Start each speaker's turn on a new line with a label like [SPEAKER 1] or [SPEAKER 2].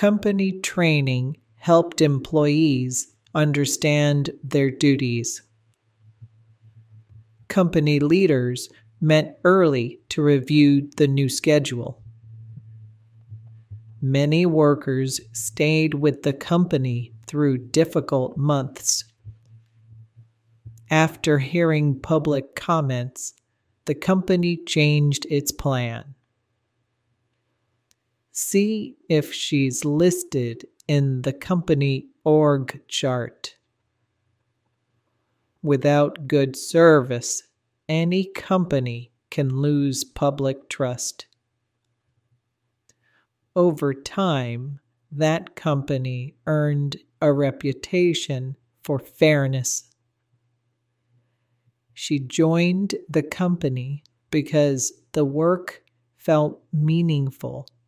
[SPEAKER 1] Company training helped employees understand their duties. Company leaders met early to review the new schedule. Many workers stayed with the company through difficult months. After hearing public comments, the company changed its plan. See if she's listed in the company org chart. Without good service, any company can lose public trust. Over time, that company earned a reputation for fairness. She joined the company because the work felt meaningful